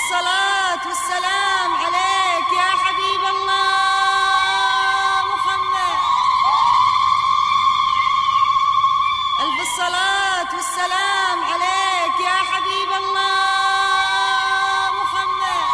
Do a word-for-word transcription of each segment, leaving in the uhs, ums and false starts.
الصلاة والسلام عليك يا حبيب الله محمد. ألف الصلاة والسلام عليك يا حبيب الله محمد.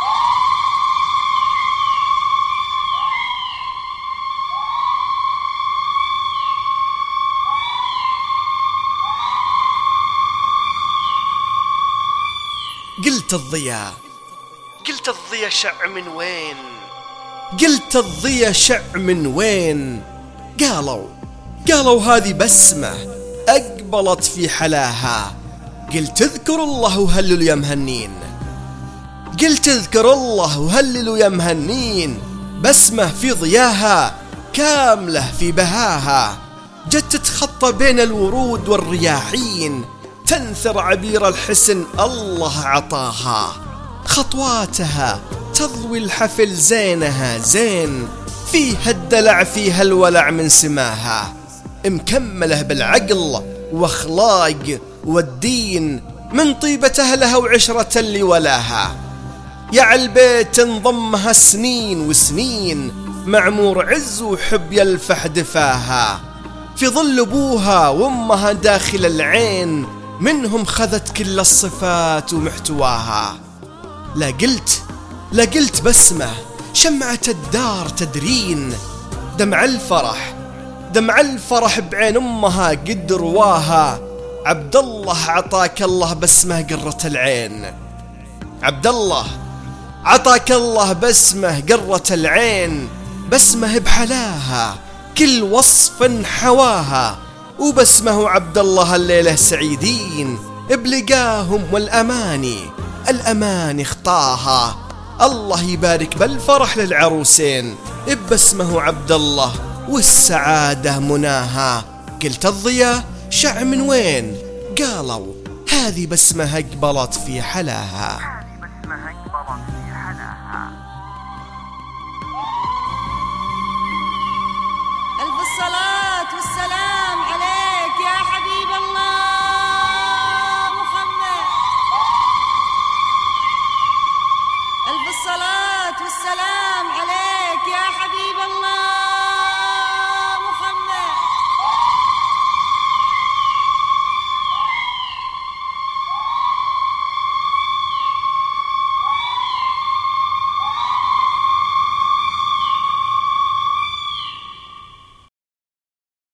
قلت الضياء قلت الضياء شع من وين؟ قلت الضياء شع من وين؟ قالوا قالوا هذه بسمة أقبلت في حلاها. قلت اذكروا الله وهللوا يا مهنين. قلت اذكروا الله وهللوا يا مهنين. بسمة في ضياها كاملة في بهاها، جت تتخطى بين الورود والرياحين، تنثر عبير الحسن الله عطاها. خطواتها تضوي الحفل زينها زين، فيها الدلع فيها الولع من سماها، مكمله بالعقل واخلاق والدين، من طيبة أهلها وعشرة اللي ولاها. يا عالبيت انضمها سنين وسنين، معمور عز وحب يلفح دفاها، في ظل أبوها وأمها داخل العين، منهم خذت كل الصفات ومحتواها. لا قلت لا قلت بسمة شمعة الدار تدرين، دمع الفرح دمع الفرح بعين أمها قد رواها. عبد الله عطاك الله بسمة قرة العين، عبد الله عطاك الله بسمة قرة العين. بسمة بحلاها كل وصف حواها، وبسمه عبد الله الليلة سعيدين، بلقاهم والأماني الأماني اخطاها. الله يبارك بالفرح للعروسين، بسمه عبد الله والسعادة مناها. قلت الضياء شع من وين؟ قالوا هذه بسمة أقبلت في حلاها.